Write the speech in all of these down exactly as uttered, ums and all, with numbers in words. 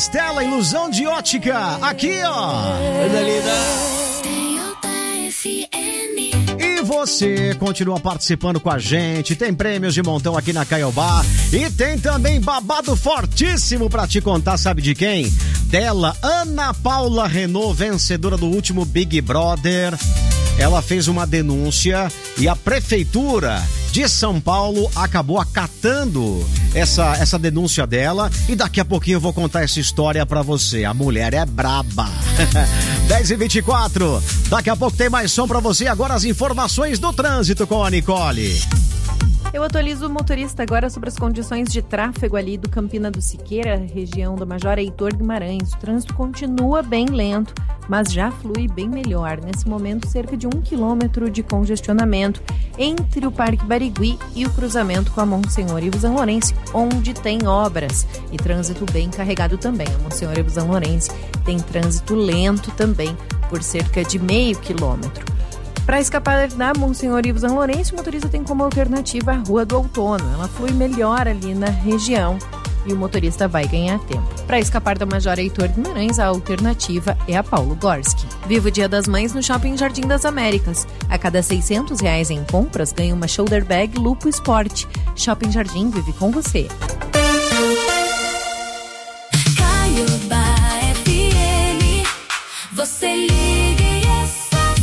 Stella, Ilusão de Ótica. Aqui, ó. Coisa linda. E você continua participando com a gente. Tem prêmios de montão aqui na Caiobá. E tem também babado fortíssimo pra te contar, sabe de quem? Dela, Ana Paula Renault, vencedora do último Big Brother. Ela fez uma denúncia e a prefeitura de São Paulo acabou acatando essa, essa denúncia dela. E daqui a pouquinho eu vou contar essa história pra você. A mulher é braba. dez e vinte e quatro. Daqui a pouco tem mais som pra você. Agora as informações do trânsito com a Nicole. Eu atualizo o motorista agora sobre as condições de tráfego ali do Campina do Siqueira, região da Major Heitor Guimarães. O trânsito continua bem lento, mas já flui bem melhor. Nesse momento, cerca de um quilômetro de congestionamento entre o Parque Barigui e o cruzamento com a Monsenhor Ivo Zanlorense, onde tem obras. E trânsito bem carregado também. A Monsenhor Ivo Zanlorense tem trânsito lento também, por cerca de meio quilômetro. Para escapar da Monsenhor Ivo Zanlorense, o motorista tem como alternativa a Rua do Outono. Ela flui melhor ali na região e o motorista vai ganhar tempo. Para escapar da Major Heitor Guimarães, a alternativa é a Paulo Gorski. Viva o Dia das Mães no Shopping Jardim das Américas. A cada seiscentos reais em compras, ganha uma shoulder bag Lupo Sport. Shopping Jardim vive com você. Caiobá F M, você liga e é só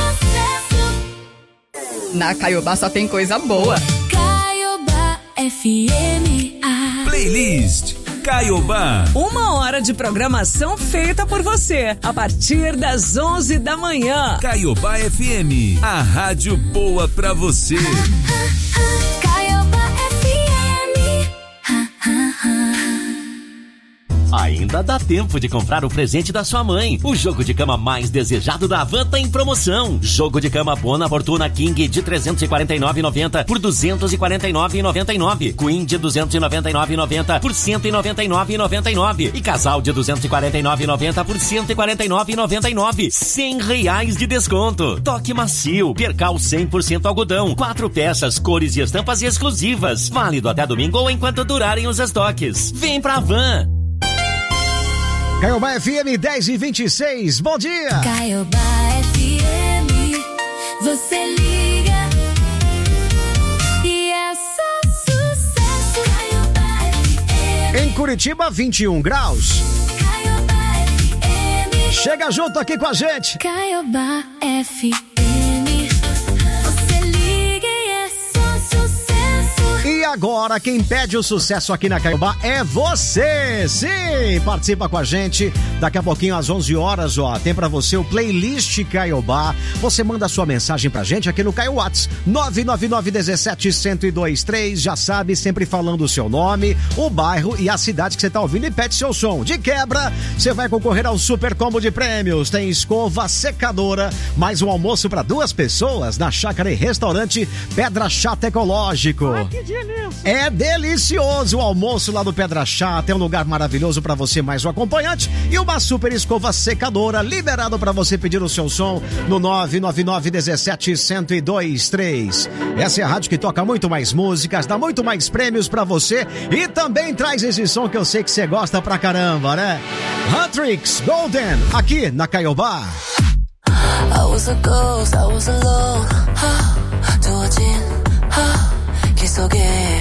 sucesso. Na Caiobá só tem coisa boa. Caiobá F M. Playlist Caiobá. Uma hora de programação feita por você, a partir das onze da manhã. Caiobá F M, a rádio boa pra você. Caiobá F M. Ainda dá tempo de comprar o presente da sua mãe. O jogo de cama mais desejado da Havan tá em promoção. Jogo de cama Bona Fortuna King de trezentos e quarenta e nove reais e noventa centavos por duzentos e quarenta e nove reais e noventa e nove centavos. Queen de duzentos e noventa e nove reais e noventa centavos por cento e noventa e nove reais e noventa e nove centavos. E casal de duzentos e quarenta e nove reais e noventa centavos por cento e quarenta e nove reais e noventa e nove centavos. cem reais de desconto. Toque macio, percal cem por cento algodão. Quatro peças, cores e estampas exclusivas. Válido até domingo ou enquanto durarem os estoques. Vem pra Havan. Caiobá F M dez e vinte e seis, bom dia! Caiobá F M, você liga e é só sucesso. Caiobá F M. Em Curitiba, vinte e um graus. Caiobá F M. Chega junto aqui com a gente. Caiobá F M, você liga e é só sucesso. E agora, quem pede o sucesso aqui na Caiobá é você! Sim! Participa com a gente. Daqui a pouquinho, às onze horas, ó, tem pra você o Playlist Caiobá. Você manda sua mensagem pra gente aqui no Caio Whats, nove nove nove um sete, um zero dois três. Já sabe, sempre falando o seu nome, o bairro e a cidade que você tá ouvindo e pede seu som. De quebra, você vai concorrer ao super combo de prêmios. Tem escova, secadora, mais um almoço pra duas pessoas na Chácara e Restaurante Pedra Chata Ecológico. Ai, que delícia! É delicioso o almoço lá do Pedra Chata, é um lugar maravilhoso pra você mais um acompanhante e uma super escova secadora liberado pra você pedir o seu som no nove nove nove um sete, um zero dois três. Essa é a rádio que toca muito mais músicas, dá muito mais prêmios pra você e também traz esse som que eu sei que você gosta pra caramba, né? Huntrix Golden, aqui na Caiobá. I was a ghost, I was alone. 두어진 길 속에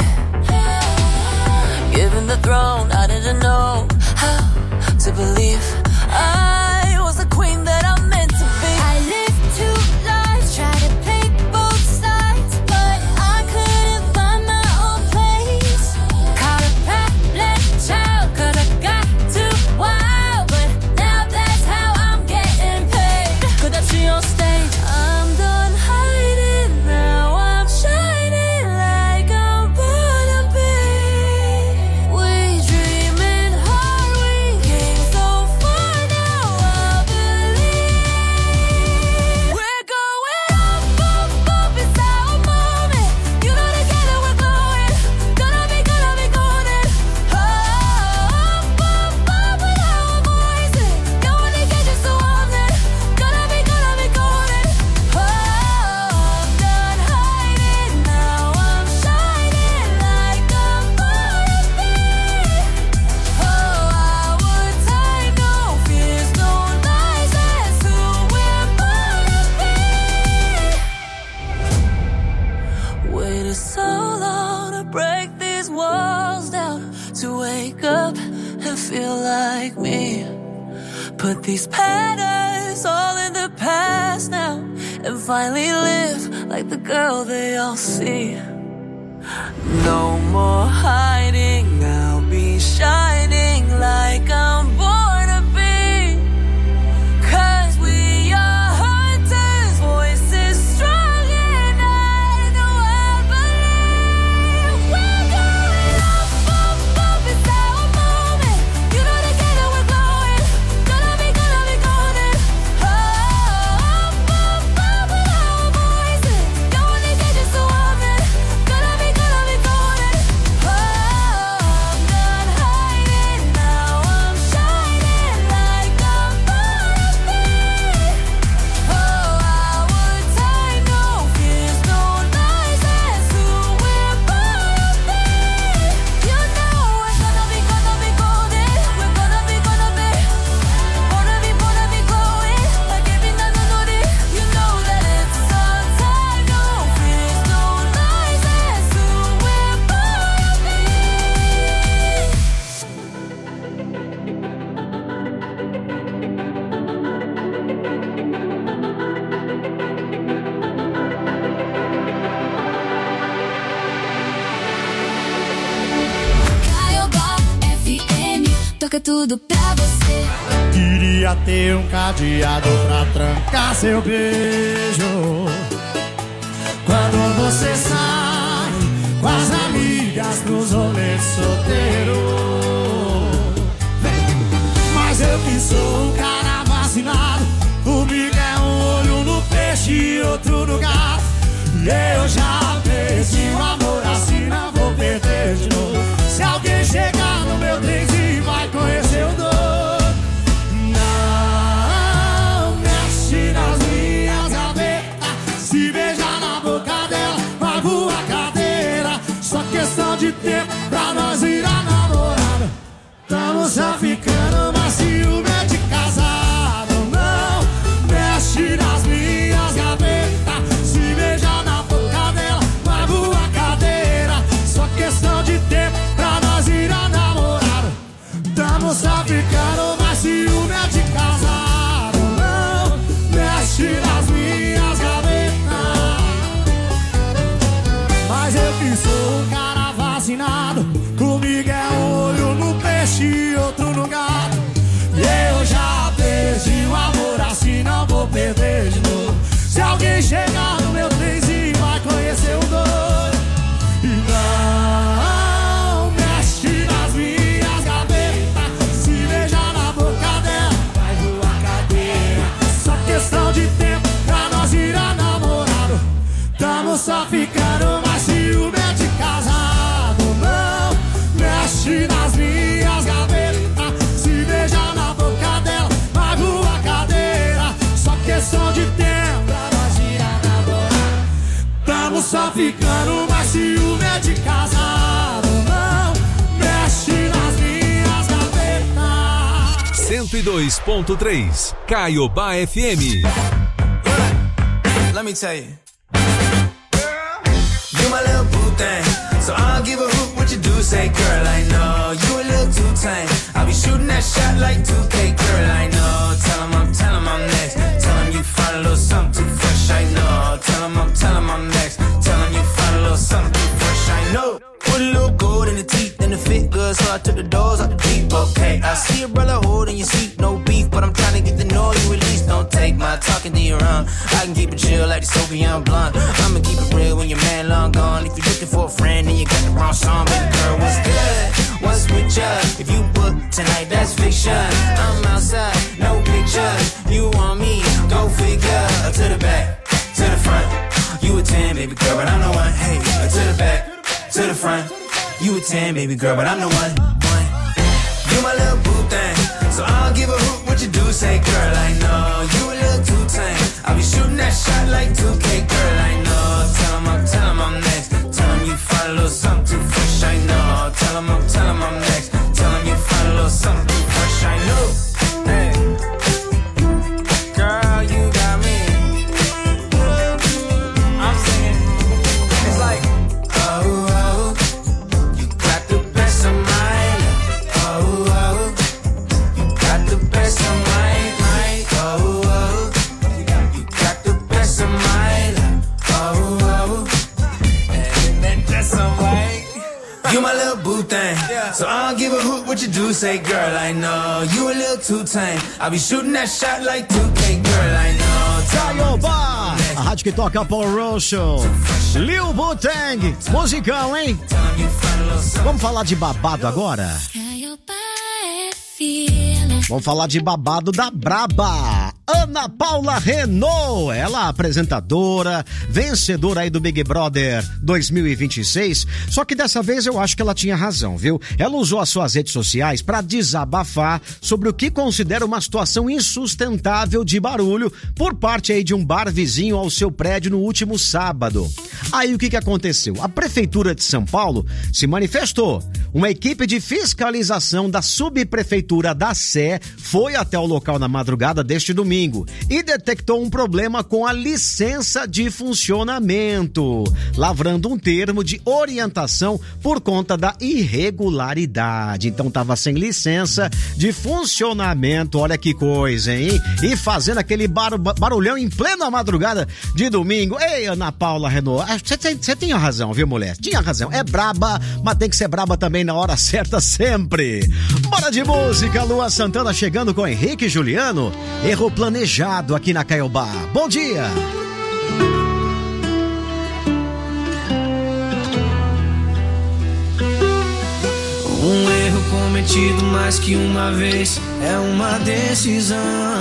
given the throne, I didn't know how to believe I was the queen that I'm meant to be. I lived two lives, tried to play both sides, but I couldn't find my own place. Caught a path, child, cause I got too wild, but now that's how I'm getting paid. 끝없이 on stage, I'm done hiding, now I'm shining like I'm born to be. We dreaming hard, we came so far. put these patterns all in the past now and finally live like the girl they all see. No more hiding, I'll be shining like I'm born to be. Cause we are hunters, voices strong and I know I believe. We're going up, up, up, it's our moment. You know together we're glowing. Gonna be, gonna be golden. Oh, up, up, up with our voices. Going these edges so often. Gonna be, gonna be golden. Oh, I'm not hiding now. I'm shining like I'm born to be. Oh, our time, no fears, no lies. That's who we're born to be. You know we're gonna be, gonna be golden. We're gonna be, gonna be. Born to be, born to be glowing. Like every night I know this. You know that it's our time, no fears, no lies. That's who we're born to be. Caiobá F M, toca tudo pra você. Queria ter um cadeado pra trancar seu beijo. Quando você sai com as amigas pros rolês solteiro. Mas eu que sou um cara vacinado, comigo é um olho no peixe e outro no gato. E eu já perdi o amor, assim não vou perder de novo. Se alguém chegar no meu trenzinho vai conhecer o dono. Não mexe nas minhas gavetas, se beijar na boca dela vai voar cadeira. Só questão de tempo pra nós ir a namorada. Tamo só ficando, mas ciúme é de casado. Não mexe nas minhas gavetas, se beijar na boca dela vai voar cadeira. Só questão de tempo pra nós ir a namorada. Tamo só ficando, mas ciúme é de casado. Não mexe nas minhas gavetas. Mas eu que sou um cara vacinado, comigo é um olho no peixe e outro no gato. E eu já perdi o amor, assim não vou perder de novo. Se alguém chegar no meu trenzinho vai conhecer o dono. E não mexe nas minhas gavetas, se beijar na boca dela vai voar cadeira. Só questão de tempo pra nós ir a namorado. Tamo só ficando, mas ciúme é de casado. Não mexe nas minhas gavetas, se beijar na boca dela vai voar cadeira. Só questão de tempo pra nós ir a namorar. Tamo só ficando, mas ciúme é de casado. Não mexe nas minhas gavetas. cento e dois ponto três Caiobá F M. Let me tell you, you my little boo thing, so I'll give a hoot what you do. Say, girl, I know you a little too tame. I'll be shooting that shot like two K, girl, I know. Tell 'em I'm, tell 'em I'm next. Tell 'em you find a little something too fresh, I know. Tell 'em I'm, tell 'em I'm next. Tell 'em you find a little something too fresh, I know. Put a little gold in the teeth and the fit good, so I took the doors out the Jeep, okay. I see a brother holding your seat, no beef, but I'm trying to get to know you at least. Don't take my talking to your own. I can keep it chill like the Soviet blunt. I'ma keep it real when your man long gone. If you're looking for a friend and you got the wrong song, baby girl, what's good? What's with ya? If you book tonight, that's fiction. I'm outside, no pictures. You want me, go figure. To the back, to the front. You a ten, baby girl, but I'm the one. Hey, to the back, to the front. You a ten, baby girl, but I'm the one. one. You my little boo thing, so I'll give a hoot what you do. Say, girl, I know you a little too tame. I'll be shooting that shot like two K, girl, I know. Tell 'em I'm, tell 'em I'm next. Tell 'em you find a little something too fresh, I know. Tell 'em I'm, tell 'em I'm next. Tell 'em you find a little something too fresh, I know. Hey, girl, you got me. I'm singing. It's like, oh, oh, you got the best of mine. Oh, oh, you got the best of mine. So I don't give a hoot what you do, say, girl, I know you a little too tame. I'll be shooting that shot like two K, girl, I know. Caiobá, a rádio que toca Paul Rosso, Lil Butang, musicão, hein? Vamos falar de babado agora? Vamos falar de babado da Braba. Ana Paula Renault, ela apresentadora, vencedora aí do Big Brother dois mil e vinte e seis, só que dessa vez eu acho que ela tinha razão, viu? Ela usou as suas redes sociais para desabafar sobre o que considera uma situação insustentável de barulho por parte aí de um bar vizinho ao seu prédio no último sábado. Aí o que que aconteceu? A Prefeitura de São Paulo se manifestou. Uma equipe de fiscalização da subprefeitura da Sé foi até o local na madrugada deste domingo e detectou um problema com a licença de funcionamento, lavrando um termo de orientação por conta da irregularidade. Então tava sem licença de funcionamento, olha que coisa, hein? E fazendo aquele bar- barulhão em plena madrugada de domingo. Ei, Ana Paula Renault, você tem, você tinha razão, viu, mulher? Tinha razão, é braba, mas tem que ser braba também na hora certa sempre. Bora de música, Lua Santana chegando com Henrique e Juliano, erro planejado aqui na Caiobá. Bom dia! Um erro cometido mais que uma vez é uma decisão.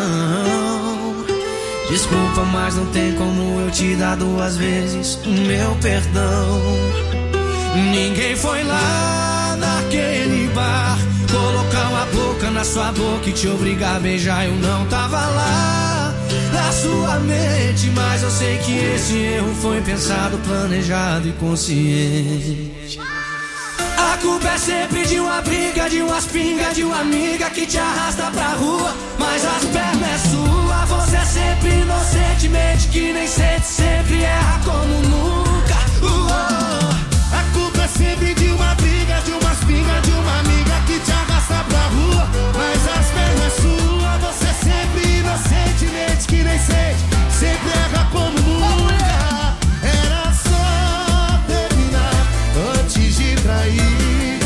Desculpa, mas não tem como eu te dar duas vezes o meu perdão. Ninguém foi lá naquele bar colocar uma boca na sua boca e te obrigar a beijar. Eu não tava lá na sua mente, mas eu sei que esse erro foi pensado, planejado e consciente. A culpa é sempre de uma briga, de umas pingas, de uma amiga que te arrasta pra rua, mas as pernas é sua. Você é sempre inocentemente que nem sente, sempre erra como nunca. Uou. A culpa é sempre de uma briga, de umas pingas, de uma amiga que te arrasta pra rua, mas as pernas é sua. Você é sempre inocentemente que nem sente, sempre erra como nunca. Era só terminar antes de trair.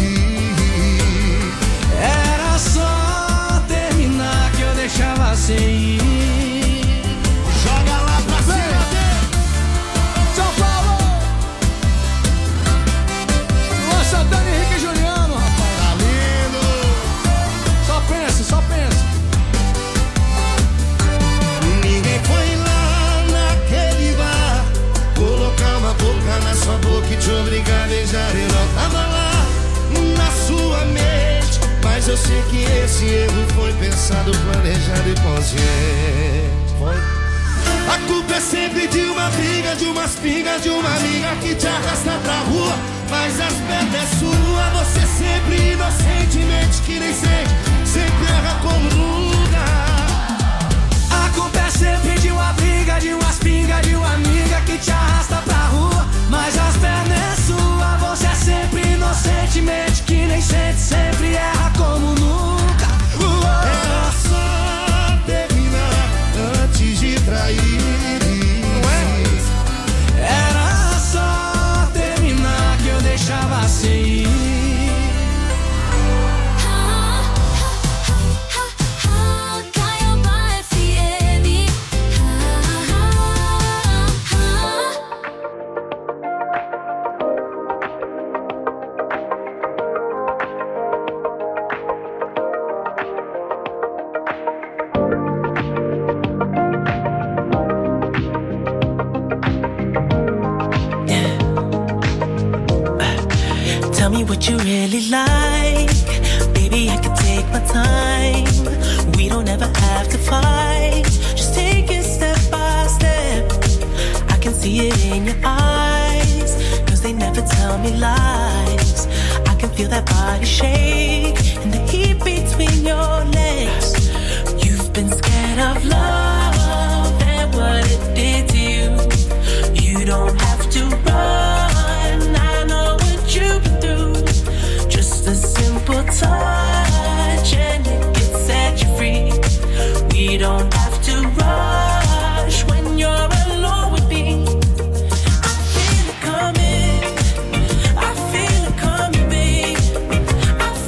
Era só terminar que eu deixava sem ir. Joga lá pra cima dele, São Paulo. Luan Santana, Henrique e Juliano, rapaz. Tá lindo. Só pensa, só pensa. Ninguém foi lá naquele bar colocar uma boca na sua boca e te obrigar a beijar. Eu não tava lá na sua mente, mas eu sei que esse erro foi pensado, planejado e consciente. Foi. A culpa é sempre de uma briga, de umas pingas, de uma amiga que te arrasta pra rua, mas as pernas é sua. Você sempre inocentemente que nem sente, sempre erra como nunca. A culpa é sempre de uma briga, de umas pingas, de uma amiga que te arrasta pra rua, mas as pernas é sua. Você é sempre inocentemente que nem sente, sempre erra como nunca. Uou. Era só terminar antes de trair. Era só terminar que eu deixava sem ir. Tell me what you really like, baby, I can take my time. We don't ever have to fight, just take it step by step. I can see it in your eyes, cause they never tell me lies. I can feel that body shake and the heat between your legs. You've been scared of love and what it did to you. You don't have to run, I know what you've been through. Just a simple touch and it can set you free. We don't have to rush when you're alone with me. I feel it coming, I feel it coming, babe. I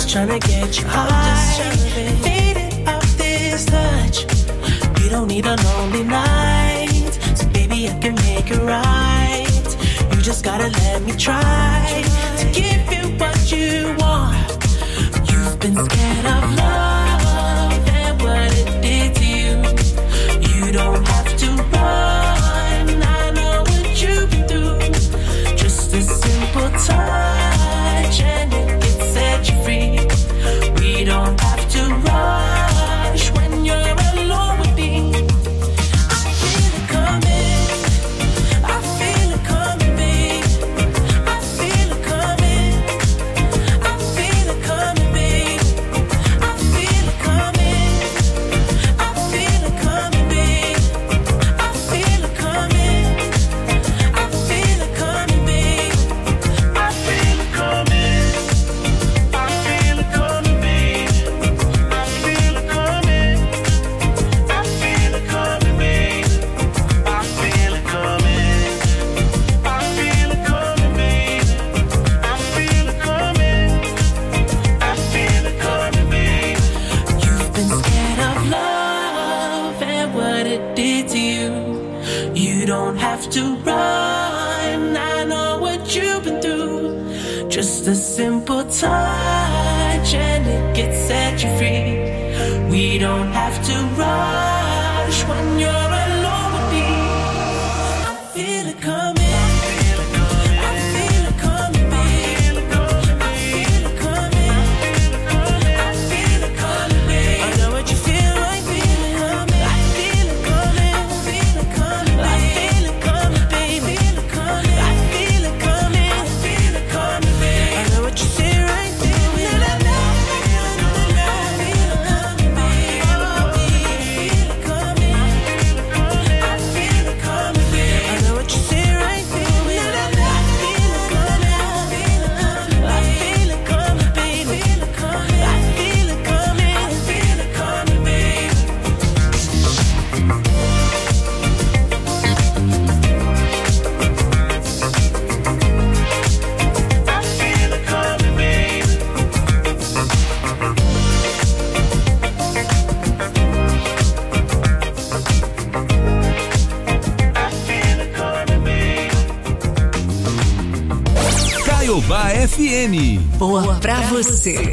tryna get you high, faded off this touch. You don't need a lonely night, so baby I can make it right. You just gotta let me try to give you what you want. You've been scared of love and what it did to you. You don't have to run, I know what you've been through. Just a simple touch and it can set you free. We don't have to rush when you're alone with me. I feel it coming, I feel it coming, babe. I feel it coming, I feel it coming, babe. I feel it coming, I feel it coming, babe. I feel it coming, I feel it coming, babe. I feel it coming, I feel it coming, babe. I feel it coming, I feel it coming, babe. I feel it coming, I feel it coming, babe. I feel it coming, I feel it coming, babe. You've been scared of love and what it did to you. You don't have to run, I know what you've been through. Just a simple touch and it gets set you free. We don't have to rush when you're alone with me. I feel it coming, I feel it coming, babe. I feel it coming, I feel it coming, babe. I know what you feel like, feel it coming. I feel it coming, I feel it coming, I feel it coming, babe. I feel it coming, I feel it coming, I feel it coming, babe. I know what you say right, baby. I feel it coming, babe. I feel it coming, I feel it coming, babe. I know what you say right, baby. I feel it coming, I feel it coming, babe. I feel it coming, I feel it coming, I feel it coming, babe. I feel it coming, babe. I feel it coming, babe. Caiobá F M. Boa pra você.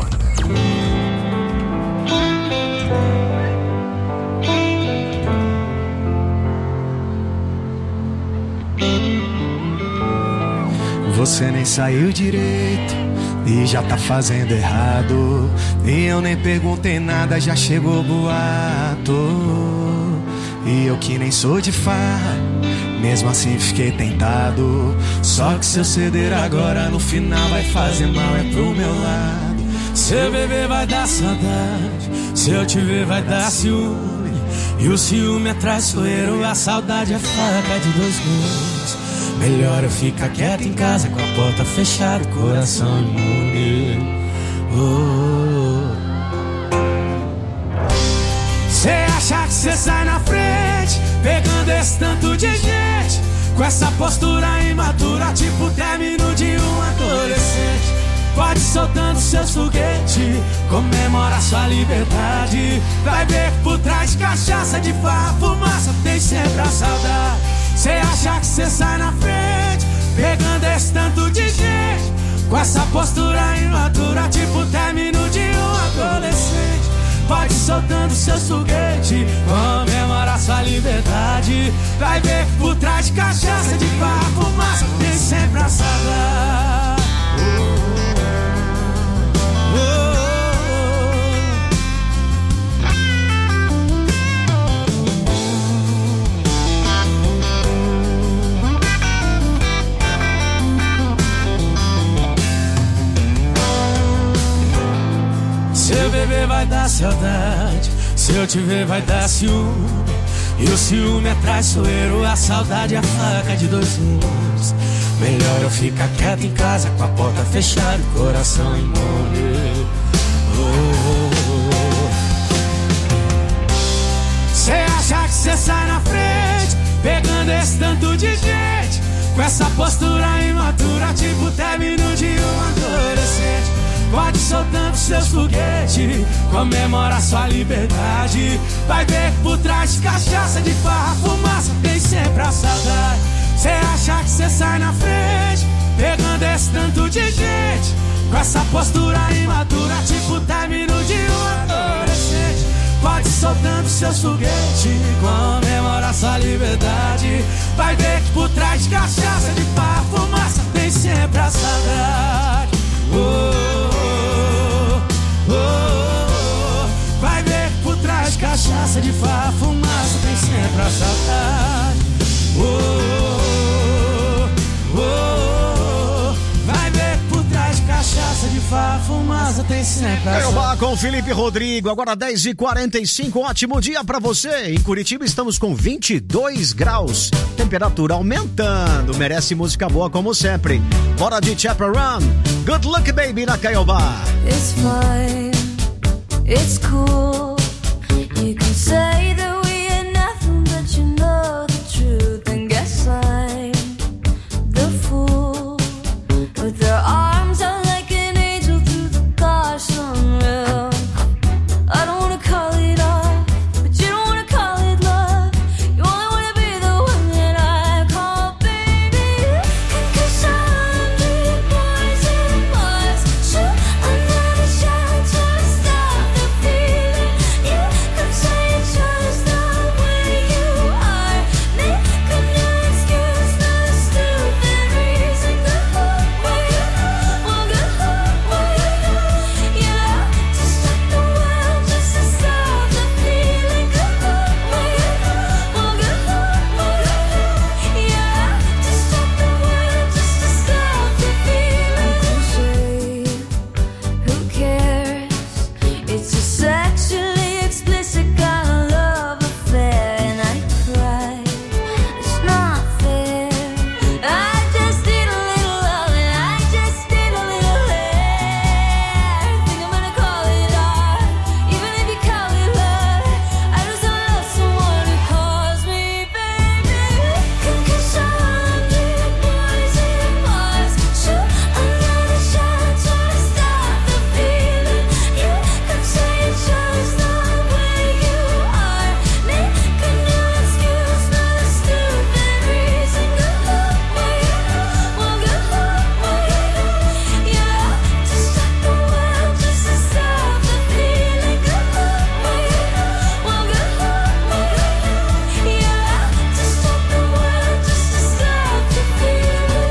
Você nem saiu direito e já tá fazendo errado. E eu nem perguntei nada, já chegou boato. E eu que nem sou de farra, mesmo assim fiquei tentado. Só que se eu ceder agora, no final vai fazer mal, é pro meu lado. Se eu beber vai dar saudade, se eu te ver vai dar ciúme. E o ciúme é traiçoeiro, a saudade é faca de dois gumes. Melhor eu ficar quieto em casa, com a porta fechada, coração imune. Oh. Cê acha que cê sai na frente, pegando esse tanto de gente, com essa postura imatura, tipo término de um adolescente. Pode ir soltando seus foguetes, comemora sua liberdade. Vai ver que por trás de cachaça, de farra, fumaça, tem sempre a saudade. Cê acha que cê sai na frente, pegando esse tanto de gente, com essa postura imatura, tipo término de um adolescente. Pode ir soltando seus foguetes, comemora sua liberdade. Vai ver que por trás de cachaça, de farra, fumaça, tem sempre a saudade. Oh, oh, oh. Se eu beber vai dar saudade, se eu te ver vai dar ciúme. E o ciúme é traiçoeiro, a saudade é a faca de dois gumes. Melhor eu ficar quieto em casa, com a porta fechada, coração imune. Oh, oh, oh. Cê acha que cê sai na frente, pegando esse tanto de gente, com essa postura imatura, tipo término de um adolescente. Pode ir soltando seus foguetes, comemora sua liberdade. Vai ver que por trás de cachaça, de farra, fumaça, tem sempre a saudade. Cê acha que cê sai na frente, pegando esse tanto de gente, com essa postura imatura, tipo término de um adolescente. Pode ir soltando seus foguetes, comemora sua liberdade. Vai ver que por trás de cachaça, de farra, fumaça, tem sempre a saudade. Oh, oh, oh, oh. Vai ver que por trás de cachaça, de farra, fumaça, tem sempre a saudade. Oh, oh, oh, oh. Vai ver que por trás de cachaça, de farra, fumaça, tem sempre a Caiobá com Felipe Rodrigo, agora dez e quarenta e cinco, ótimo dia pra você. Em Curitiba estamos com vinte e dois graus, temperatura aumentando, merece música boa como sempre. Bora de Chaparral, Good Luck Baby na Caiobá. It's fine, it's cool. You can say that we are nothing, but you know the truth. And guess I'm the fool with their arms out like an angel through the car sunroof. I don't wanna call it off, but you don't wanna call it love. You only wanna be the one that I call baby. Cause a hundred boys and boys shoot another shot to stop the feeling. You could say it's just the way you are. Make a new excuse, not a stupid reason. Good luck, well, good luck, well, yeah. To stop the world, just to stop the feeling. Good luck, well, good luck, yeah. To stop the world, just to stop the feeling. Who cares? It's a sexually explicit kind of love affair, and I cry. It's not fair. I just need a little love, and I just need a little air. Think I'm gonna call it art, even if you call it love. I just don't love someone who calls me baby. Cause a hundred boys and boys shoot another shot to stop the feeling. You could say it's just the way you are. Make a new excuse, not a stupid reason. Good luck, well, good luck, yeah. To stop the world, just to stop the feeling. Good luck, well, good luck, yeah. To stop the world, just to stop the feeling.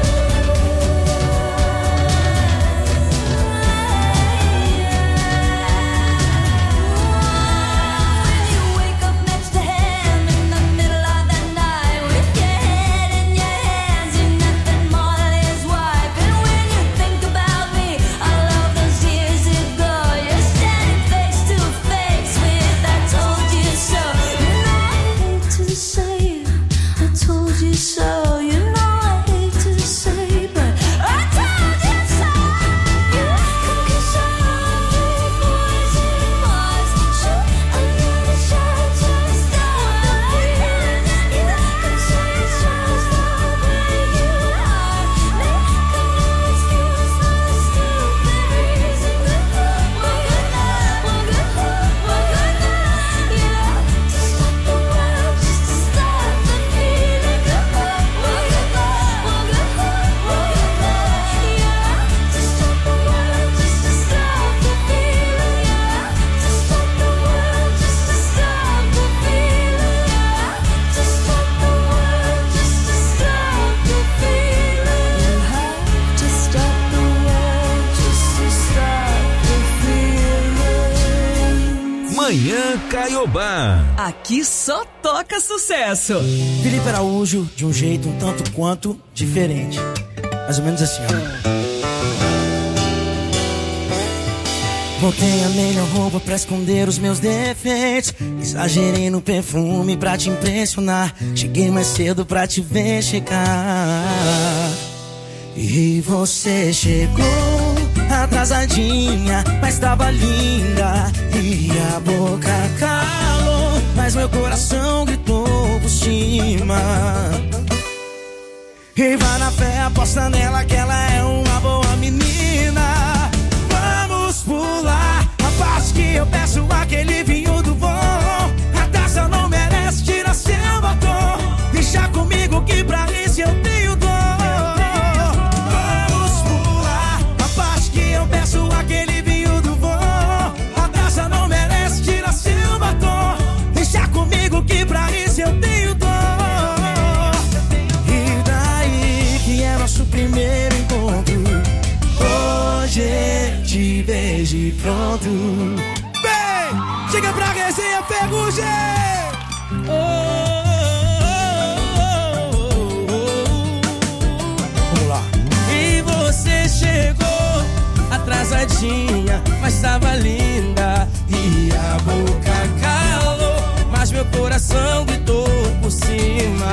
When you wake up next to him in the middle of the night, with your head in your hands, you're nothing more than his wife. And when you think about me, all of those years ago, you're standing face to face with I told you so. You know I hate to say it, I told you so. You know I hate to say, but I told you so. You cause a hundred boys and boys shoot another shot to stop the feeling. You could say it's just the way you are. Make a new excuse, not a stupid reason. Good luck, well, good luck, well, good luck, well, good luck, yeah. To stop the world, just to stop the feeling. Good luck, well, good luck, well, good luck, well, good luck, yeah. To stop the world, just to stop the feeling, yeah. To stop the world, just to stop the feeling, yeah. To stop the world, just to stop the feeling. You have to stop the world, just to stop the feeling. Manhã Caiobá. Aqui só toca sucesso. Felipe Araújo, de um jeito um tanto quanto diferente. Mais ou menos assim, ó. Botei a melhor roupa pra esconder os meus defeitos. Exagerei no perfume pra te impressionar. Cheguei mais cedo pra te ver chegar. E você chegou atrasadinha, mas tava linda. E a boca calou, mas meu coração gritou por cima. E vai na fé, aposta nela que ela é uma boa menina. Vamos pular pronto. Vem, chega pra resenha, Ferrugem! Oh, oh, oh, oh. Vamos lá. E você chegou atrasadinha, mas tava linda. E a boca calou, mas meu coração gritou por cima.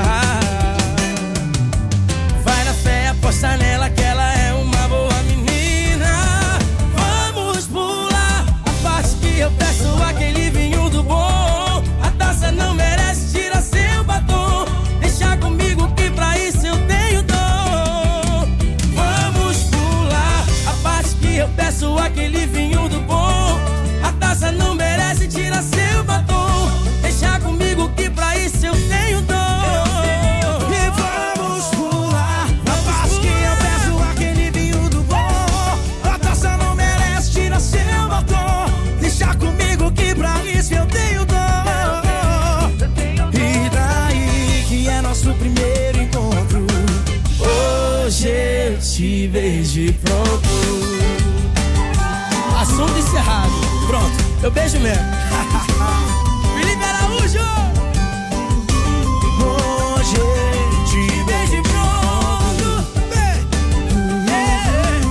Vai na fé, aposta nela que ela é uma boa menina. Vamos pular a parte que eu peço aquele vinho do bom. A taça não merece, tira seu batom. Deixa comigo que pra isso eu tenho dom. Vamos pular a parte que eu peço aquele vinho do bom. A taça não merece, tira seu batom. Deixa comigo que pra isso eu tenho dom. E vamos pular a parte que eu peço aquele vinho do bom. A taça não merece, tira seu batom. Deixa comigo que pra isso eu tenho dom. E daí que é nosso primeiro encontro. Hoje eu te vejo pronto. Assunto encerrado. Pronto, eu beijo mesmo. Felipe Araújo! Hoje eu te beijo pronto. Yeah.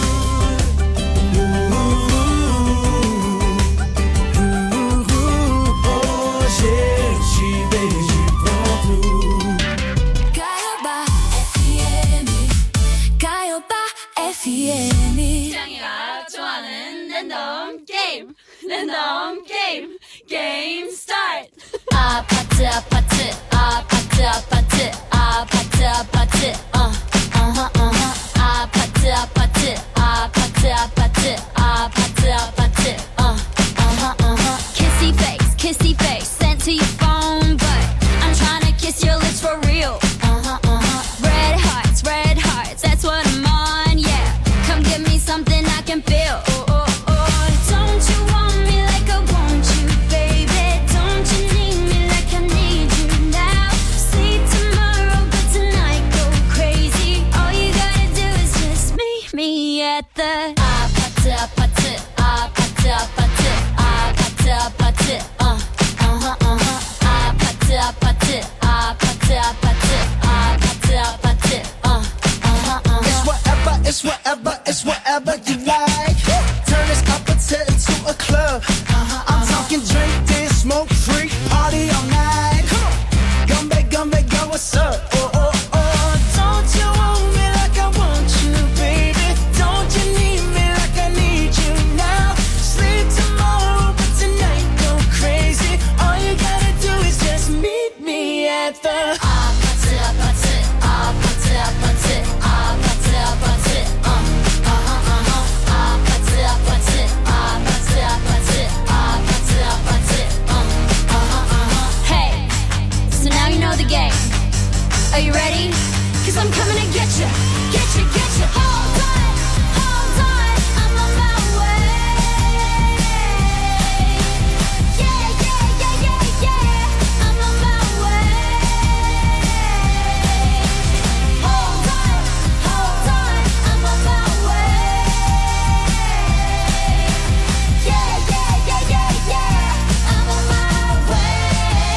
Hoje eu te beijo pronto. Caiobá F M, Caiobá F M. 좋아하는 랜덤 게임, 랜덤 게임, 게임 스타트. 아파트 아파트 아파트 아파트 아파트 아파트 어 어허 어허 아파트 아파트 아파트 아파트 아파트 아파트 어 어허 어허 Kissy face, kissy face, sent to your phone, but I'm trying to kiss your lips for real. Uh-huh, uh-huh. Red hearts, red hearts, that's what I'm on, yeah. Come give me something I can feel. Oh, oh, oh. Don't you want me like I want you, baby? Don't you need me like I need you now? See tomorrow, but tonight go crazy. All you gotta do is just meet me at the 아파트 아파트 아파트 아파트 아파트 아파트 어 어허 어허 아파트 아파트 아파트 아파트 아파트 아파트 어 어허 어허 It's whatever, it's whatever, it's whatever you like. Turn this apache into a club. Uh-huh, I'm talking drink, dance, smoke, freak, party all night. Come on, Gumbe, Gumbe, go, what's up? Oh, oh, oh. Don't you want me like I want you, baby? Don't you need me like I need you now? Sleep tomorrow, but tonight go crazy. All you gotta do is just meet me at the 아파트 아파트 아파트 아파트 아파트 아파트 어 어허 어허 아파트 아파트 아파트 아파트 아파트 아파트 어 어허 어허 Hey, so now you know the game. Are you ready? Cause I'm coming to get you, get you, get you. Hold on, hold on, I'm on my way. Yeah, yeah, yeah, yeah, yeah, I'm on my way. Hold on, hold on, I'm on my way. Yeah, yeah, yeah, yeah, yeah, I'm on my way.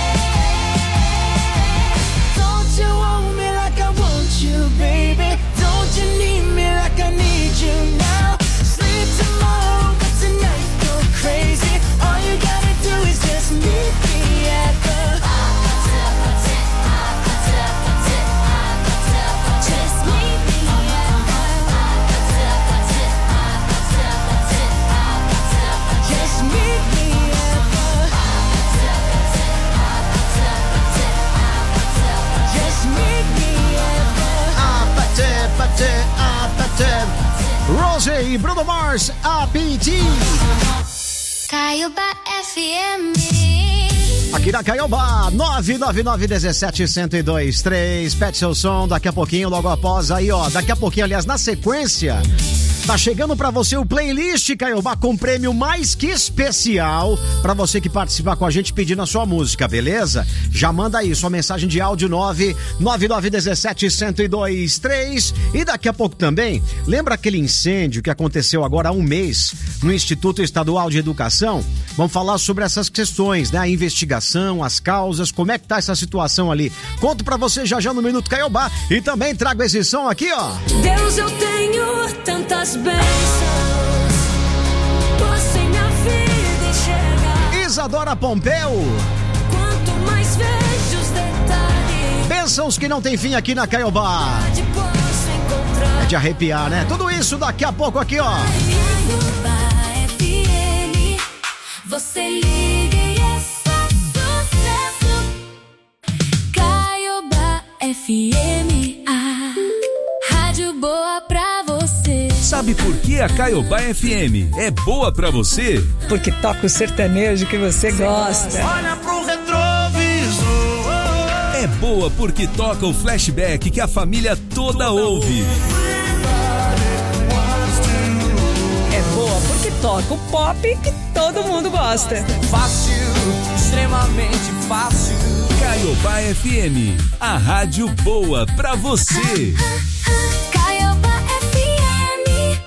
Don't you want me like I want you, baby? Don't you need me like I need you now? Sleep tomorrow, but tonight go crazy. All you gotta do is just meet me at the 아파트 아파트 아파트 아파트 아파트 아파트 Just meet me at the 아파트 아파트 아파트 아파트 아파트 아파트 Just meet me at the 아파트 아파트 아파트 아파트 아파트 아파트 Just meet me at the Apate, apate, apate. Rose e Bruno Mars, A P T. Caiobá F M. Aqui na Caiobá, nove nove nove um sete um zero dois três. Pede seu som daqui a pouquinho, logo após aí, ó. Daqui a pouquinho, aliás, na sequência, tá chegando pra você o playlist Caiobá com prêmio mais que especial pra você que participar com a gente pedindo a sua música, beleza? Já manda aí sua mensagem de áudio nove nove nove um sete um zero dois três. E daqui a pouco também, lembra aquele incêndio que aconteceu agora há um mês no Instituto Estadual de Educação? Vamos falar sobre essas questões, né? A investigação, as causas, como é que tá essa situação ali. Conto pra você já já no Minuto Caiobá e também trago esse som aqui, ó. Deus, eu tenho tantas bênçãos, você minha vida enxerga. Isadora Pompeu. Quanto mais vejo os detalhes, bênçãos que não tem fim aqui na Caiobá. É de arrepiar, né? Tudo isso daqui a pouco aqui, ó. Você liga e é só sucesso. Caiobá F M, a rádio boa pra você. Sabe por que a Caiobá F M é boa pra você? Porque toca o sertanejo que você gosta. Olha pro retrovisor. É boa porque toca o flashback que a família toda ouve. É boa porque toca o pop que todo mundo gosta. Fácil, extremamente fácil. Caiobá F M, a rádio boa pra você. Caiobá F M.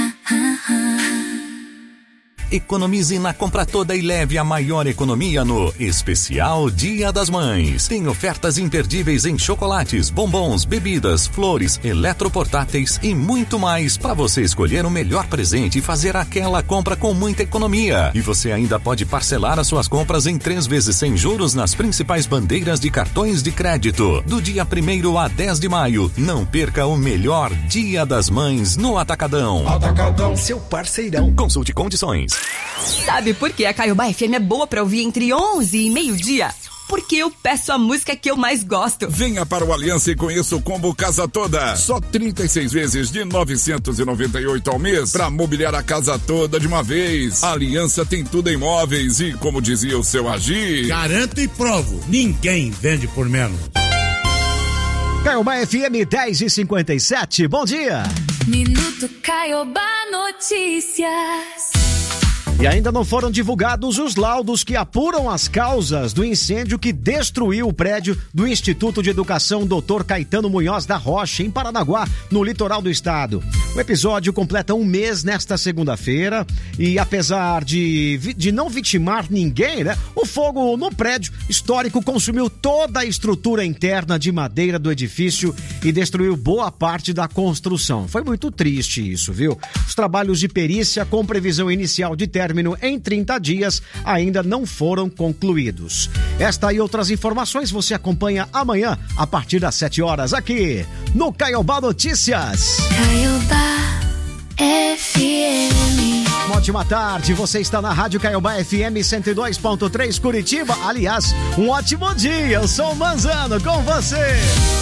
Economize na compra toda e leve a maior economia no Especial Dia das Mães. Tem ofertas imperdíveis em chocolates, bombons, bebidas, flores, eletroportáteis e muito mais para você escolher o melhor presente e fazer aquela compra com muita economia. E você ainda pode parcelar as suas compras em três vezes sem juros nas principais bandeiras de cartões de crédito. Do dia primeiro a dez de maio, não perca o melhor Dia das Mães no Atacadão. Atacadão, seu parceirão. Consulte condições. Sabe por que a Caiobá F M é boa pra ouvir entre onze e meio-dia? Porque eu peço a música que eu mais gosto. Venha para o Aliança e conheça o combo Casa Toda. Só trinta e seis vezes de novecentos e noventa e oito ao mês para mobiliar a casa toda de uma vez. A Aliança tem tudo em móveis e, como dizia o seu Agir, garanto e provo, ninguém vende por menos. Caiobá F M dez e cinquenta e sete, bom dia. Minuto Caiobá Notícias. E ainda não foram divulgados os laudos que apuram as causas do incêndio que destruiu o prédio do Instituto de Educação doutor Caetano Munhoz da Rocha, em Paranaguá, no litoral do estado. O episódio completa um mês nesta segunda-feira e, apesar de, de não vitimar ninguém, né, o fogo no prédio histórico consumiu toda a estrutura interna de madeira do edifício e destruiu boa parte da construção. Foi muito triste isso, viu? Os trabalhos de perícia com previsão inicial de término em trinta dias ainda não foram concluídos. Esta e outras informações você acompanha amanhã a partir das sete horas aqui no Caiobá Notícias. Caiobá F M. Uma ótima tarde, você está na Rádio Caiobá F M cento e dois ponto três Curitiba. Aliás, um ótimo dia, eu sou o Manzano com você.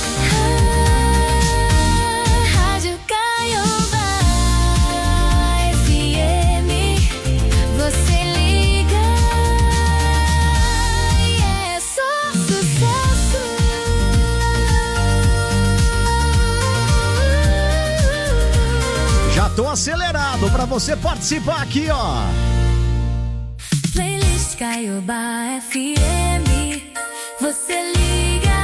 Rádio Caiobá F M. Você liga e é só sucesso. Já tô acelerado pra você participar aqui, ó. Playlist Caiobá F M. Você liga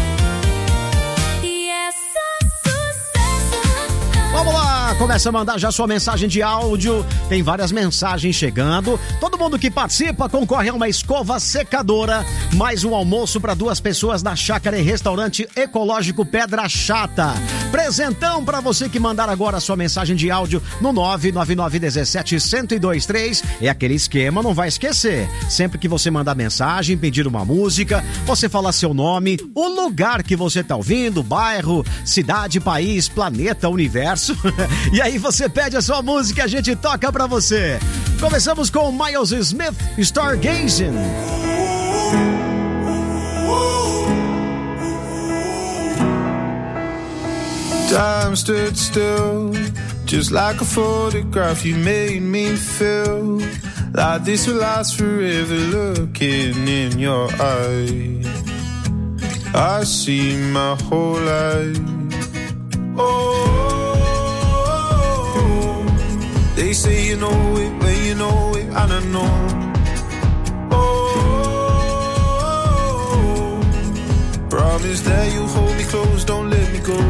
e é só sucesso. Vamos lá, começa a mandar já sua mensagem de áudio. Tem várias mensagens chegando. Todo mundo que participa concorre a uma escova secadora, mais um almoço para duas pessoas na Chácara e Restaurante Ecológico Pedra Chata. Presentão para você que mandar agora a sua mensagem de áudio no nove nove nove um sete um zero dois três. É aquele esquema, não vai esquecer. Sempre que você mandar mensagem, pedir uma música, você fala seu nome, o lugar que você tá ouvindo, bairro, cidade, país, planeta, universo. E aí você pede a sua música e a gente toca pra você. Começamos com Miles Smith, Stargazing. Time stood still, just like a photograph you made me feel. like this will last forever. Looking in your eyes, I see my whole life. Oh, they say you know it when you know it, I don't know. Oh, promise that you hold me close, don't let me go.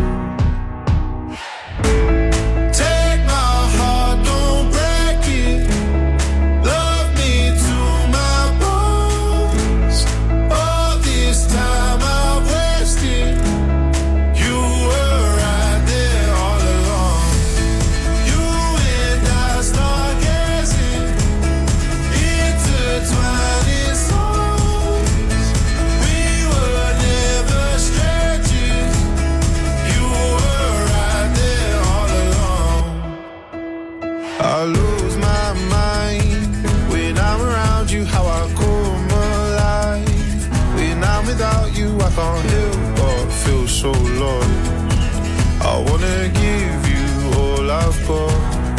I lose my mind when I'm around you, how I come alive. When I'm without you, I can't help but feel so lost. I wanna give you all I've got.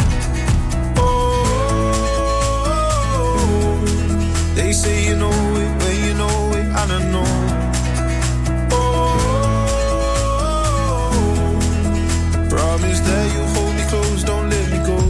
Oh, they say you know it when you know it, I don't know. Oh, promise that you hold me close, don't let me go.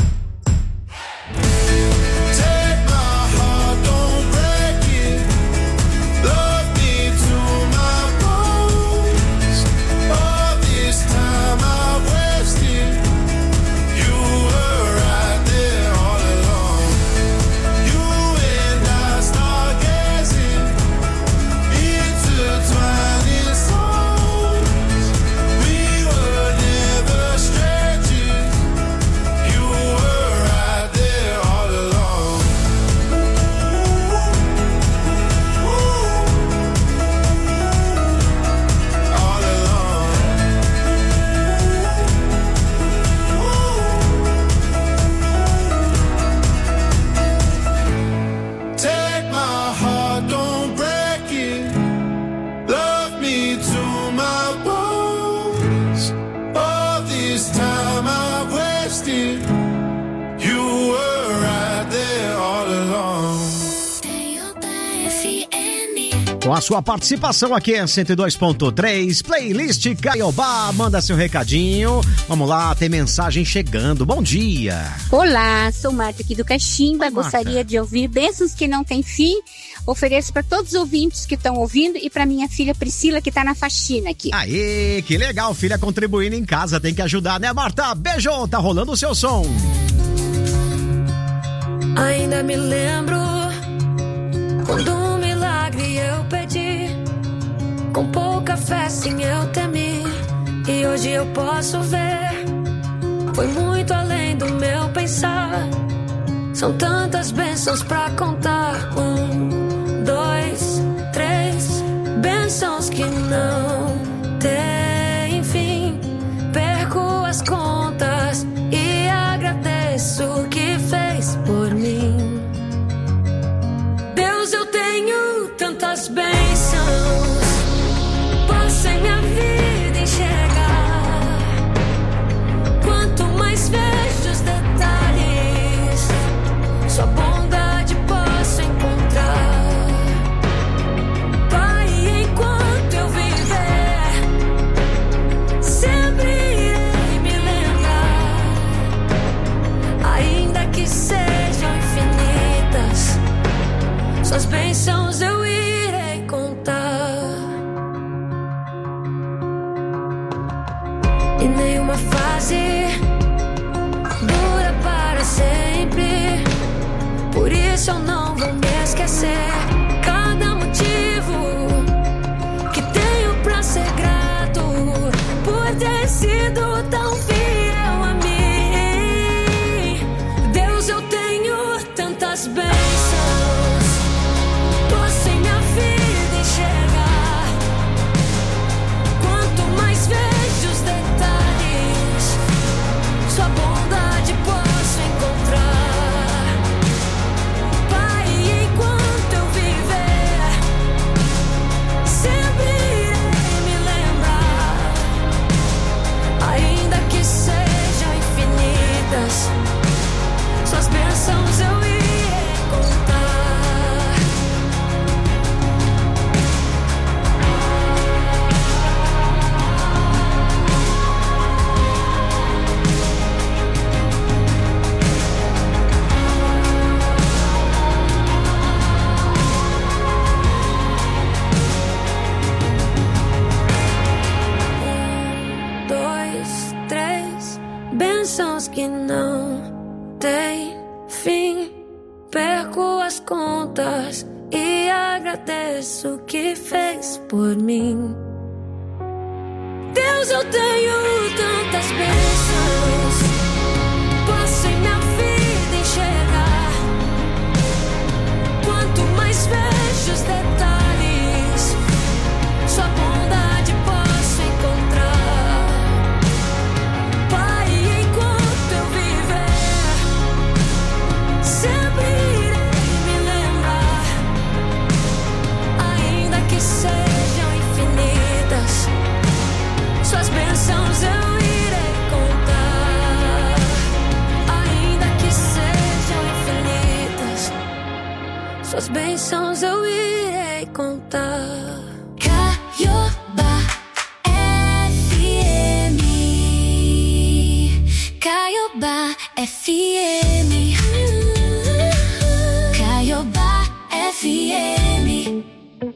Com a sua participação aqui em cento e dois ponto três, playlist Caiobá, manda seu recadinho. Vamos lá, tem mensagem chegando. Bom dia. Olá, sou Marta aqui do Caximba. Oi, gostaria de ouvir Bênçãos que Não Tem Fim. Ofereço para todos os ouvintes que estão ouvindo e para minha filha Priscila, que tá na faxina aqui. Aê, que legal, filha contribuindo em casa, tem que ajudar, né, Marta? Beijo, tá rolando o seu som. Ainda me lembro quando um milagre eu pedi, com pouca fé sim eu temi, e hoje eu posso ver, foi muito além do meu pensar. São tantas bênçãos pra contar. Um, dois, três, bênçãos que não têm fim. Perco as contas e agradeço o que fez por mim. Deus, eu tenho tantas bênçãos, posso em minha vida enxergar. Quanto mais vejo os detalhes, sua bondade posso encontrar. Pai, enquanto eu viver, sempre irei me lembrar. Ainda que sejam infinitas, suas bênçãos eu irei contar. E nenhuma fase dura para sempre, por isso eu não vou me esquecer. Cada motivo que tenho pra ser grato, por ter sido tão fiel a mim. Deus, eu tenho tantas bênçãos, posso em minha vida enxergar. Quanto mais vejo os detalhes, sua bondade posso encontrar. Pai, enquanto eu viver, perco as contas e agradeço o que fez por mim. Deus, eu tenho tantas bênçãos, posso em minha vida enxergar. Quanto mais vejo os detalhes, sua bondade posso encontrar. Pai, enquanto eu viver, sempre irei me lembrar, ainda que sejam infinitas, suas bênçãos eu irei contar, ainda que sejam infinitas, suas bênçãos eu irei contar. Caiobá F M, Caiobá F M, Caiobá F M.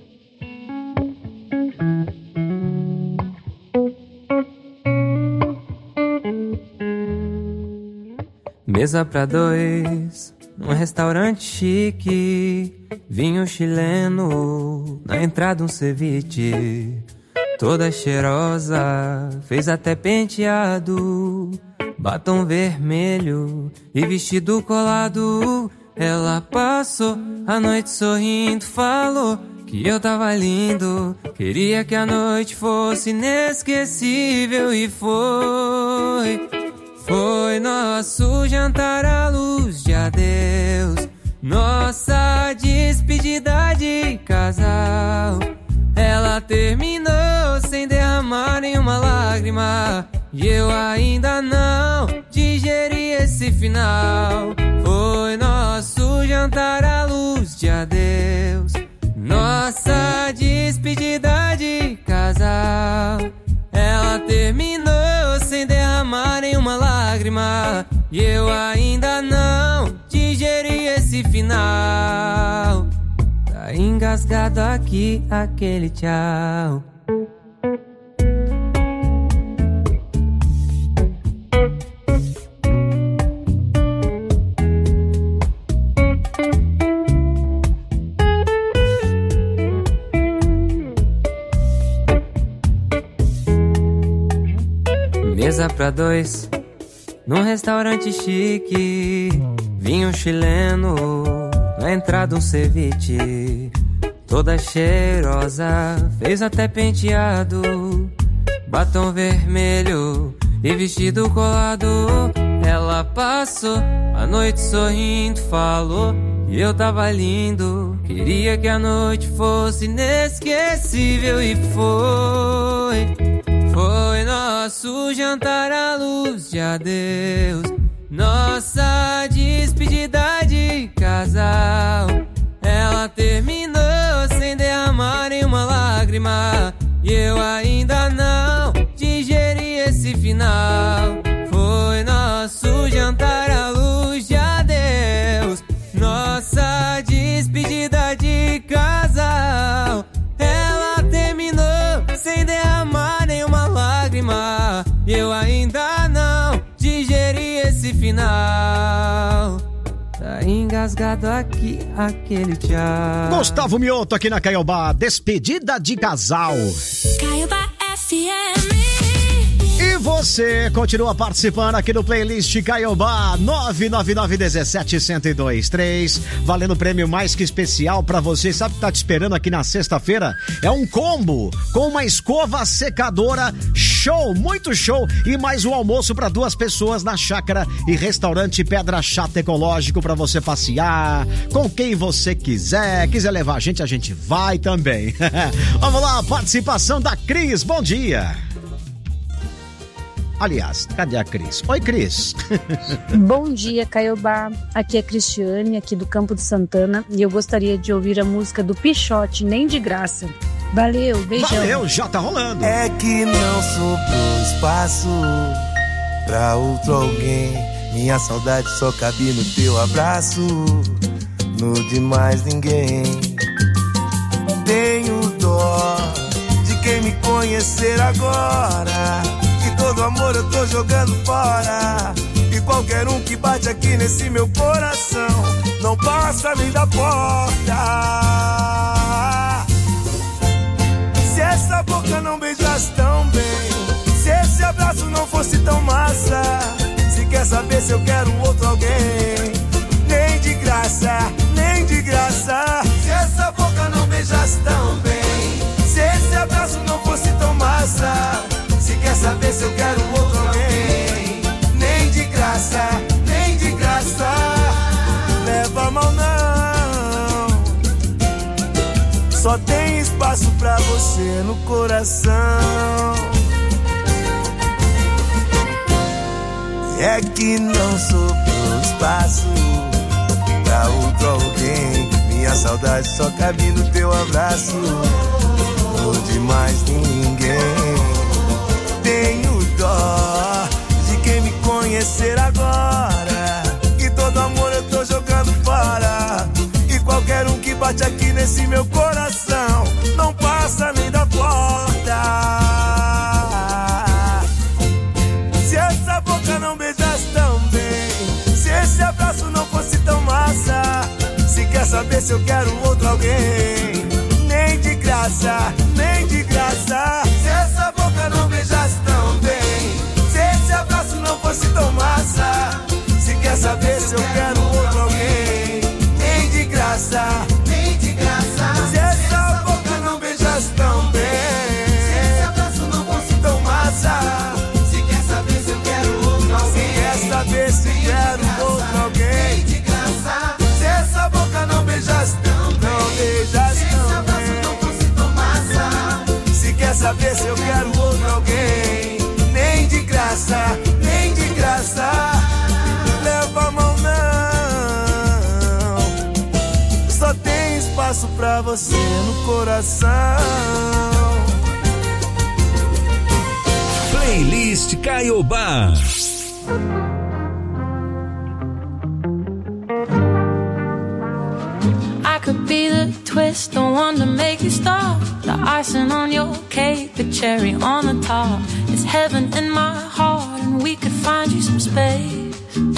Mesa pra dois, num restaurante chique, vinho chileno, na entrada um ceviche. Toda cheirosa, fez até penteado, batom vermelho e vestido colado. Ela passou a noite sorrindo, falou que eu tava lindo, queria que a noite fosse inesquecível e foi. Foi nosso jantar à luz de adeus, nossa despedida de casal. Ela terminou sem derramar nenhuma lágrima, e eu ainda não digeri esse final. Foi nosso jantar à luz de adeus, nossa despedida de casal. Ela terminou sem derramar nenhuma lágrima, e eu ainda não digeri esse final. Tá engasgado aqui aquele tchau. Mesa pra dois, num restaurante chique, vinho chileno, na entrada um ceviche. Toda cheirosa, fez até penteado, batom vermelho e vestido colado. Ela passou a noite sorrindo, falou que eu tava lindo, queria que a noite fosse inesquecível e foi. Foi nosso jantar à luz de adeus, nossa despedida de casal. Ela terminou sem derramar nenhuma lágrima, e eu ainda não digeri esse final. Foi nosso jantar à luz de adeus, nossa despedida de casal. Ela terminou sem derramar nenhuma lágrima, e eu ainda não digeri esse final. Tá engasgado aqui aquele tchau. Gustavo Mioto aqui na Caiobá, despedida de casal. Caiobá F M. E você continua participando aqui do playlist Caiobá nove nove nove um sete um zero dois três, valendo prêmio mais que especial pra você. Sabe o que tá te esperando aqui na sexta-feira? É um combo com uma escova secadora show, muito show, e mais um almoço pra duas pessoas na chácara e restaurante Pedra Chata Ecológico pra você passear com quem você quiser. Quiser levar a gente, a gente vai também. Vamos lá, participação da Cris, bom dia. Aliás, cadê a Cris? Oi, Cris. Bom dia, Caiobá. Aqui é a Cristiane, aqui do Campo de Santana, e eu gostaria de ouvir a música do Pichote, Nem de Graça. Valeu, beijão. Valeu, já tá rolando. É que não sobrou espaço pra outro alguém. Minha saudade só cabe no teu abraço, no de mais ninguém. Tenho dó de quem me conhecer agora, todo amor eu tô jogando fora. E qualquer um que bate aqui nesse meu coração não passa nem da porta. Se essa boca não beijasse tão bem, se esse abraço não fosse tão massa, se quer saber se eu quero outro alguém, nem de graça, nem de graça. Se essa boca não beijasse tão bem, se esse abraço não fosse tão massa, se quer saber se eu quero outro alguém, nem de graça, nem de graça. Leva mal não, só tem espaço pra você no coração. É que não sobrou espaço pra outro alguém, minha saudade só cabe no teu abraço, não de mais ninguém. Tenho dó de quem me conhecer agora, e todo amor eu tô jogando fora, e qualquer um que bate aqui nesse meu coração não passa nem da porta. Se essa boca não beijasse tão bem, se esse abraço não fosse tão massa, se quer saber se eu quero outro alguém, nem de graça, nem de graça. Se essa boca não beijasse tão bem, se esse abraço não fosse tão massa, se quer saber se eu quero outro alguém, nem de graça, nem de graça. Se essa boca não beijasse tão bem, se esse abraço não fosse tão massa, se quer saber se eu quero outro alguém, se quer saber se quero outro alguém, nem de graça. Se essa boca não beijasse tão bem, não beijasse tão bem, não fosse tão massa, se quer saber se eu quero outro alguém, nem de graça, nem de graça. Leva a mão não, só tem espaço pra você no coração. Playlist Caiobá. I could be the twist, the one to make you stop, the icing on your cake, the cherry on the top. It's heaven in my heart, and we could find you some space.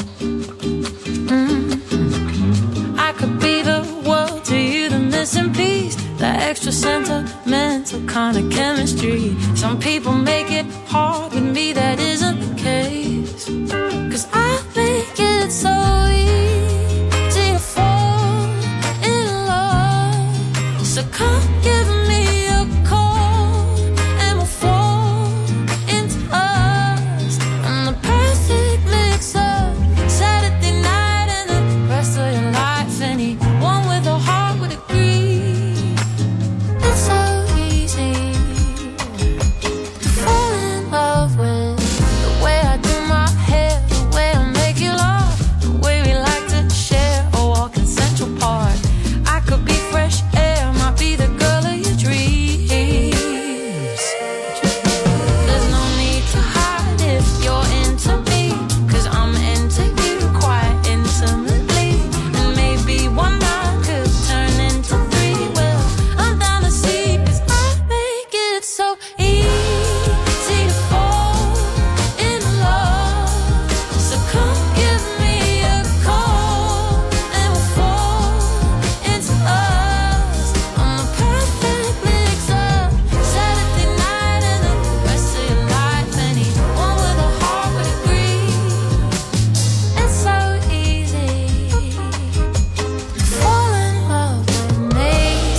Mm-hmm. I could be the world to you, the missing piece, the extra sentimental kind of chemistry. Some people make it hard, with me that isn't the case. 'Cause I make it so easy to fall in love. So come give me a call, and we'll fall into us. I'm the perfect mix of Saturday night and the rest of your life. Anyone with a heart would agree. It's so easy to fall in love with the way I do my hair, the way I make you laugh, the way we like to share a walk in Central Park. I could be fresh air, might be the girl of your dreams. There's no need to hide if you're into me, 'cause I'm into you quite intimately. And maybe one night could turn into three. Well, I'm down to see, 'cause I make it so easy to fall in love. So come give me a call, and we'll fall into us. I'm the perfect mix of Saturday night and the rest of your life. Anyone with a heart would agree. It's so easy to fall in love with me.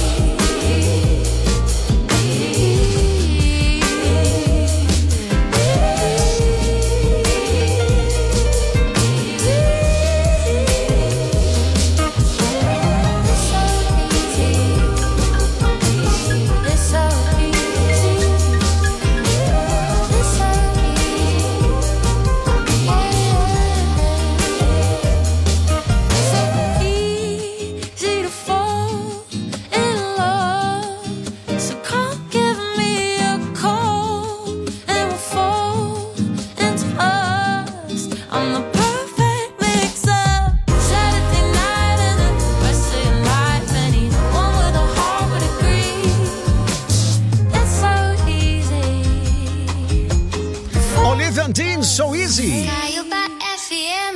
It's so easy. It's so easy to fall in love. So come give me a call, and we'll fall into us. I'm the perfect mix of Saturday night and the rest of your life. Anyone with a heart would agree. It's so easy. Olivia Dean, So Easy. Caiobá F M.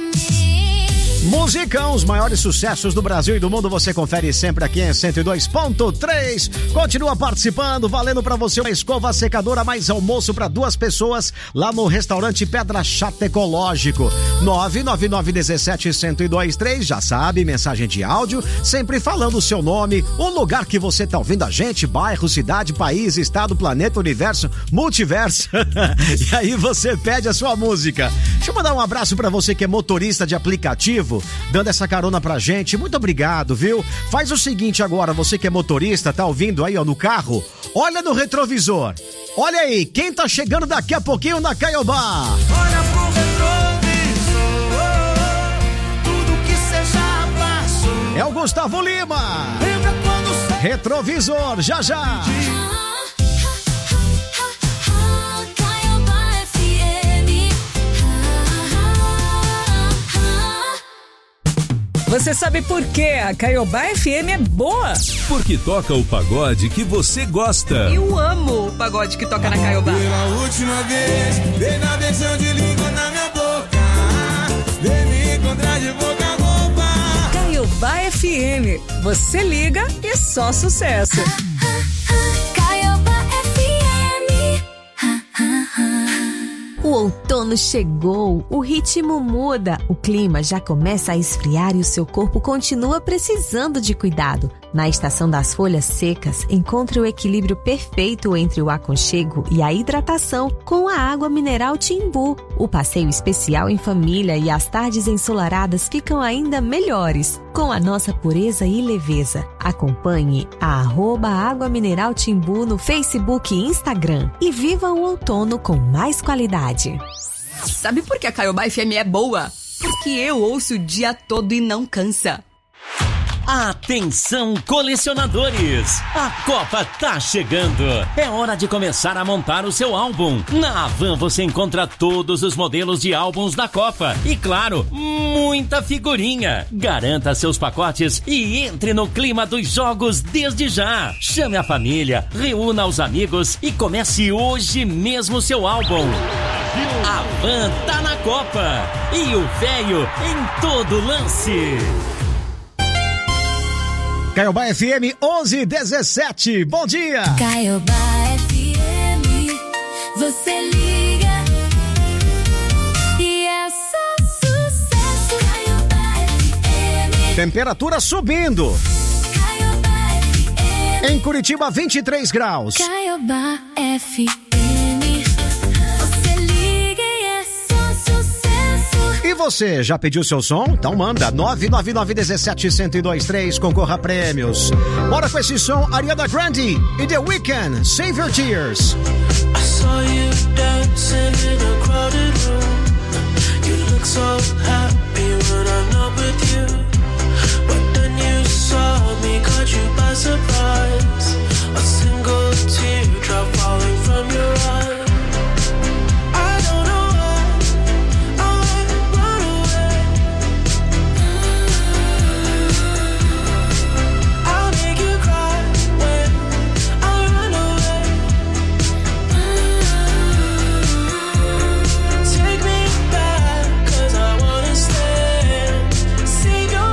Musicão, os maiores sucessos do Brasil e do mundo, você confere sempre aqui em cento e dois ponto três. Continua participando, valendo pra você uma escova secadora mais almoço pra duas pessoas lá no restaurante Pedra Chata Ecológico. nove nove nove um sete, um zero dois três, já sabe, mensagem de áudio, sempre falando o seu nome, o lugar que você tá ouvindo a gente, bairro, cidade, país, estado, planeta, universo, multiverso. E aí você pede a sua música. Deixa eu mandar um abraço pra você que é motorista de aplicativo, dando essa carona pra gente. Muito obrigado, viu? Faz o seguinte agora, você que é motorista, tá ouvindo aí, ó, no carro, olha no retrovisor. Olha aí, quem tá chegando daqui a pouquinho na Caiobá? Olha pro retrovisor, tudo que cê já passou. É o Gustavo Lima. Lembra quando cê... Retrovisor, já já. Você sabe por que a Caiobá F M é boa? Porque toca o pagode que você gosta. Eu amo o pagode que toca na Caiobá. Pela última vez, vem na versão de língua na minha boca. Vem me encontrar de boca a boca. Caiobá F M. Você liga e é só sucesso. O outono chegou, o ritmo muda, o clima já começa a esfriar e o seu corpo continua precisando de cuidado. Na estação das folhas secas, encontre o equilíbrio perfeito entre o aconchego e a hidratação com a água mineral Timbu. O passeio especial em família e as tardes ensolaradas ficam ainda melhores, com a nossa pureza e leveza. Acompanhe a arroba Água Mineral Timbu no Facebook e Instagram e viva o outono com mais qualidade. Sabe por que a Caiobá F M é boa? Porque eu ouço o dia todo e não cansa. Atenção, colecionadores! A Copa tá chegando! É hora de começar a montar o seu álbum. Na Havan você encontra todos os modelos de álbuns da Copa e, claro, muita figurinha. Garanta seus pacotes e entre no clima dos jogos desde já. Chame a família, reúna os amigos e comece hoje mesmo seu álbum. A Havan tá na Copa e o véio em todo lance. Caiobá F M onze e dezessete, bom dia! Caiobá F M, você liga e é só sucesso. Caiobá F M. Temperatura subindo. Caiobá F M. Em Curitiba, vinte e três graus. Caiobá F M, você liga e é só sucesso. E você, já pediu seu som? Então manda nove nove nove um sete, um zero dois três, concorra a prêmios. Bora com esse som, Ariana Grande e The Weeknd, Save Your Tears. I saw you dancing in a crowded room. You look so happy when I'm not with you. But then you saw me, caught you by surprise. A single teardrop falling from your eye. Save your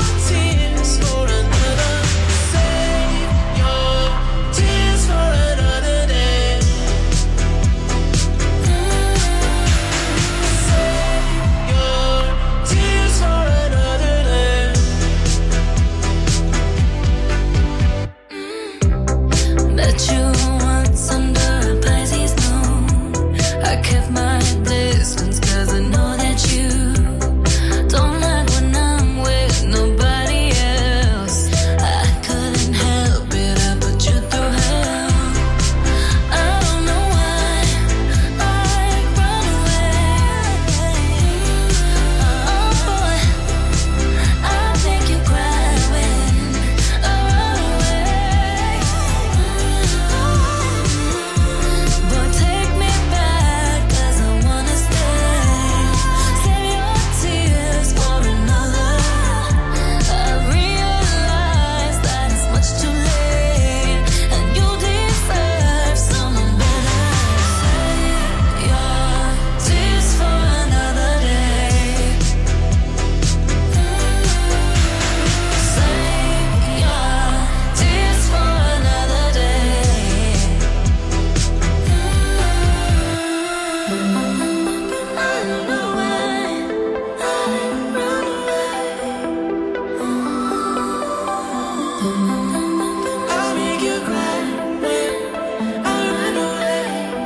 I'll make you cry when I run away.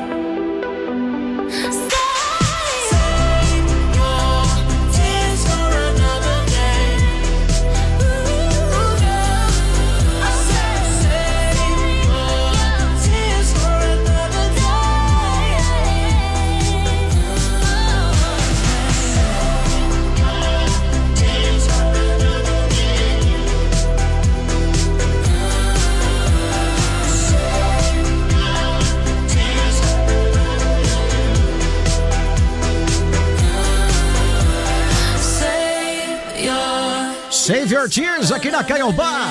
Save your tears for another day. Ooh, yeah. I said save your tears for another day. Tears for another day. Save your Save Your Tears aqui na Caiobá.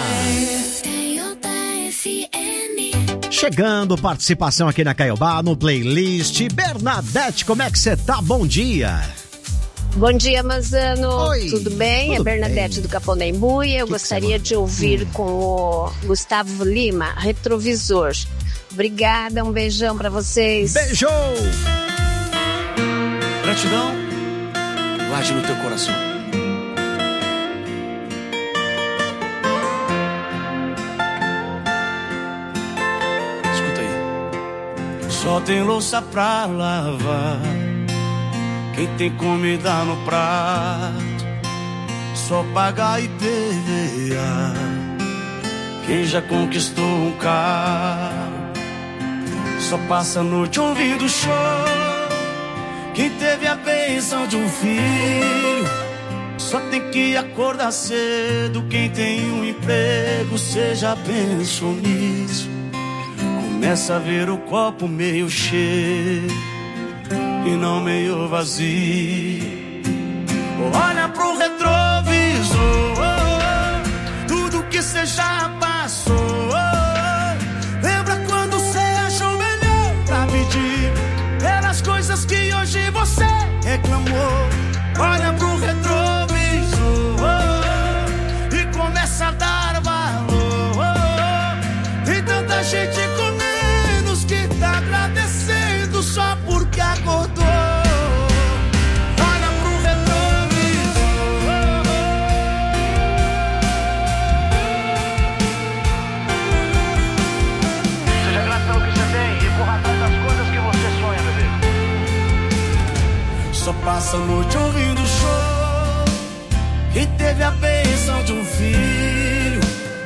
Chegando, participação aqui na Caiobá, no playlist. Bernadette, como é que você tá? Bom dia. Bom dia, Mazano. Oi, tudo bem? tudo é Bernadette bem. do Caponembui. Eu Que que gostaria você de ouvir Hum. com o Gustavo Lima, Retrovisor. Obrigada, um beijão pra vocês. Beijo! Gratidão, guarde no teu coração. Escuta aí. Só tem louça pra lavar, quem tem comida no prato, só paga I P V A. Quem já conquistou um carro, só passa a noite ouvindo show. Quem teve a bênção de um filho, só tem que acordar cedo. Quem tem um emprego, cê já pensou nisso. Começa a ver o copo meio cheio e não meio vazio. Olha pro retrovisor, tudo que cê já passou. Lembra quando cê achou melhor pra pedir pelas coisas que hoje você reclamou. Olha pro retrovisor e começa a dar valor. Tem tanta gente com menos que tá agradecendo só porque acordou. Olha pro retrovisor. Seja grato pelo que você tem e corra atrás das coisas que você sonha, bebê. Só passa a noite ouvindo show. Quem teve a bênção de um filho,